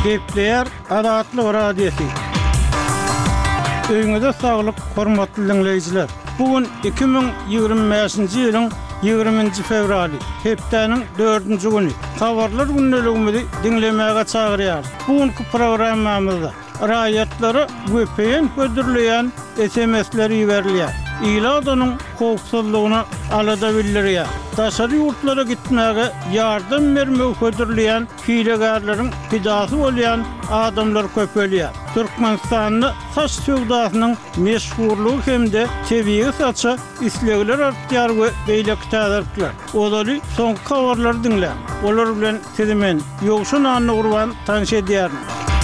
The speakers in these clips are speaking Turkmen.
Gepler Adatlı Radyosu. Öňüňizde saglyk, hormatly dinleýijiler. Bugün 2025-nji ýylyň 20-nji fevraly, hepdeniň 4-nji güni. Habarlar günneligimizi dinlemäge çagyrýar. Bugünkü programmamyzda raýatlary WPN gödürleýän SMS-leri ýerilýär. İladanyň howpsuzlygyny alada bildirýär. Daşary ýurtlara gitmäge ýardam bermek gödürleýän hilegarlaryň pidasy bolýan adamlar köpelýär. Türkmenistanyň saç söwdasynyň meşhurlugy hemde tebii saça islegler artýar we beýleki täzirler. Olary soňky habarlary dinlä. Olar bilen sizimen ýogşun anly gurban tanış edýär.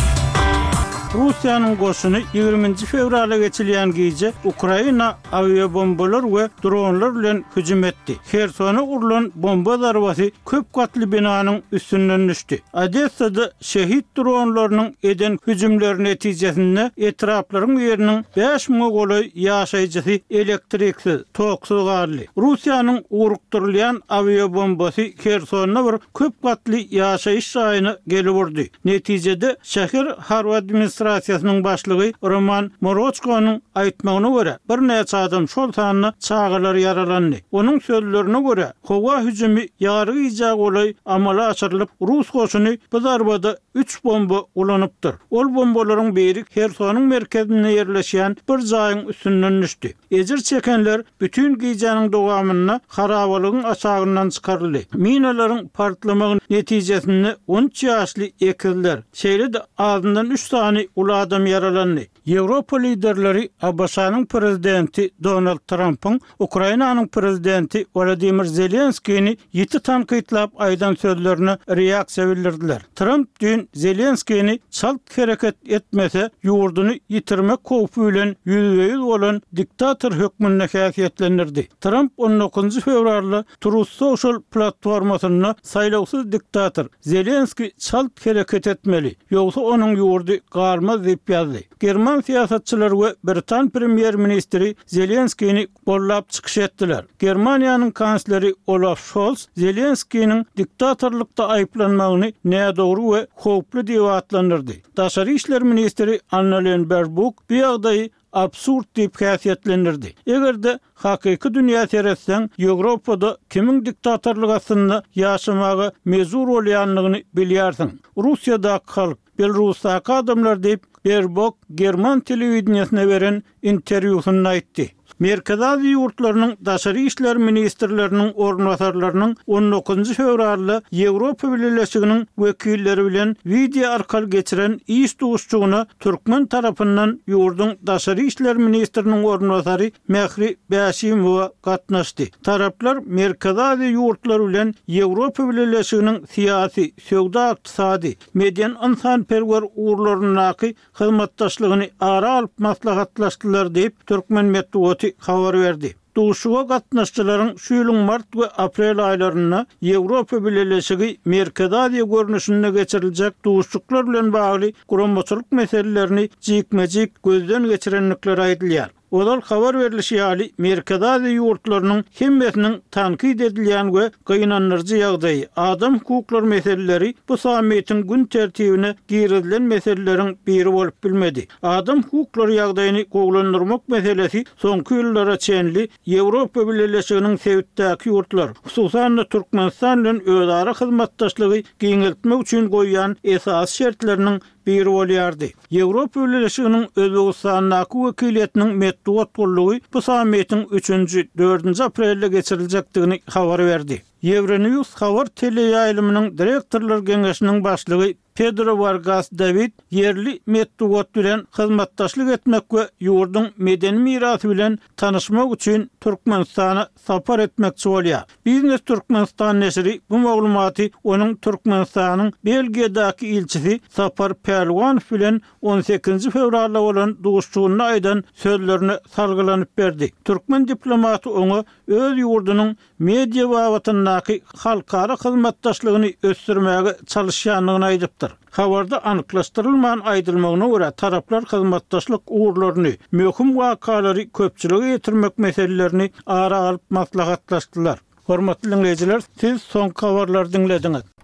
Rusiýanyň goşuny 20-nji fevrala geçilýän gece Ukraina aviabombalar we dronlar bilen hüjüm etdi. Hersona urulan bomba zarbasy köp katly binanyň üstünden düşdi. Odessada şehit dronlarynyň eden hüjümleri netijesinde etraplaryň ýeriniň 5000 goly ýaşaýjysy elektriksiz, toksuz garly. Rusiýanyň urukdyrylýan aviabombasy Hersona bir köp katly ýaşaýyş şahyny gelip urdy. Netijede şäher Harward administrasiýasynyň başlygy Roman Morochkonyň aýtmagyna görä bir näçe adam şol sanyny çağılar yaralandy. Onuň sözlerine görä howa hüjümi ýargy bolay amala açyrylyp Rus goşuny bu zarbada 3 bomba ulanypdyr. Ol bombalaryň biri Hersonyň merkezine ýerleşýän bir jaýyň üstünden düşdi. Ejir çekenler bütün gijanyň dowamyna harabalygyň aşagyndan çykaryldy. Minalaryň partlamagy netijesinde 13 ýaşly ekizler şeýle ağzından 3 tane ulu adam yaralandı. Avrupa liderleri Abbasanyň prezidenti Donald Trump'ın Ukrainanyň prezidenti Volodymyr Zelenskiýni 7 tankytlap aýdan sözlerine reaksiýa bildirdiler. Trump dün Zelenskiýni çalt hereket etmese ýurduny ýitirmek howpy bilen ýüzbeýiz bolan diktator hökmüne häsiýetlendirdi. Trump 19 fevralda Truth Social platformasyna saýlawsyz diktator Zelenskiy çalt hereket etmeli, ýogsa onuň ýurdy garmaz diýip ýazdy. German siýasatçylary we Britan premier ministri Zelenskiýni gollap çykyş etdiler. Germaniýanyň kansleri Olaf Scholz Zelenskiýniň diktatorlukda aýplanmagyny nädogry we howply diýip atlandyrdy. Daşary işler ministri Annalena Baerbock bu ýagdaýy absurd diýip häsiýetlendirdi. Egerde hakyky dünýä seretseň, Ýewropada kimiň diktatorlygy aslynda ýaşamagy mezur bolýanlygyny bilýärsiň. Russiýada halk, Belarusda adamlar diýip Baerbock German telewizionyna beren interwýusynda aýtdy. Merkez Aziýa ýurtlarynyň daşary işler ministrleriniň ornwasarlarynyň 19 fevralda Ýewropa Birleşiginiň wekilleri bilen video arkaly geçiren iş duşçugyna Türkmen tarapyndan ýurduň daşary işler ministriniň ornwasary Mehri Bäşimowa gatnaşdy. Taraplar Merkez Aziýa ýurtlary bilen Ýewropa Birleşiginiň siýasy, söwda, ykdysady, median insanperwer urlarynyň hyzmatdaşlygyny ara alyp maslahatlaşdylar diýip Türkmen medeniýeti habar berdi. Duşuga gatnaşçylaryň şu ýylyň mart we aprel aýlaryna Ýewropa Birleşigi Merkez Aziýa görnüşinde geçiriljek duşçuklar bilen bagly guramaçylyk meselelerini jikmejik gözden geçirenlikler aýdylýar. Olar habar berilişi ýaly Merkez Aziýa ýurtlarynyň hemmesiniň tankyd edilýän we gynanyrjy ýagdaýy, adam hukuklary meseleleri bu sammiýetiň gün tertibine girdilen meseleleriň biri bolup bilmedi. Adam hukuklary ýagdaýyny gowlandyrmak meselesi soňky ýyllara çenli Ýewropa Birleşiginiň sewitdäki ýurtlar, hususan Türkmenistan bilen özara hyzmatdaşlygy giňeltmek üçin goýýan esas şertleriniň biri bolýardy. Ýewropa Birleşiginiň Özbegistanyň wekiliýetiniň medeniýet bollugy bu sammiýetiň 3-nji 4-nji aprelde geçiriljekdigini habar berdi. Euronews habar teleýaýlymynyň direktorlar geňeşiniň başlygy Pedro Vargas David yerli medeniýet bilen hyzmatdaşlyk etmek we ýurduň medeni mirasy bilen tanışmak üçin Türkmenistana sapar etmekçi bolýar. Biznes Türkmenistan neşri bu maglumaty onuň Türkmenistanyň Belgiýadagi ilçisi Sapar Perlwan bilen 18 fevralda bolan duşçugyna aýdan sözlerini salgylanyp berdi. Türkmen diplomaty oňa öz ýurdunyň media wagtyndaky halkara hyzmatdaşlygyny ösdürmäge çalışýanlygyny aýdypdyr. Habarda anyklaşdyrylmayan aýdylmagyna görä taraplar hyzmatdaşlyk uğurlaryny, möhüm wakalary köpçüligi ýetirmek meselelerini ara alyp maslahatlaşdylar. Hormatly dinleyijiler, siz soňky habarlary dinlediňiz.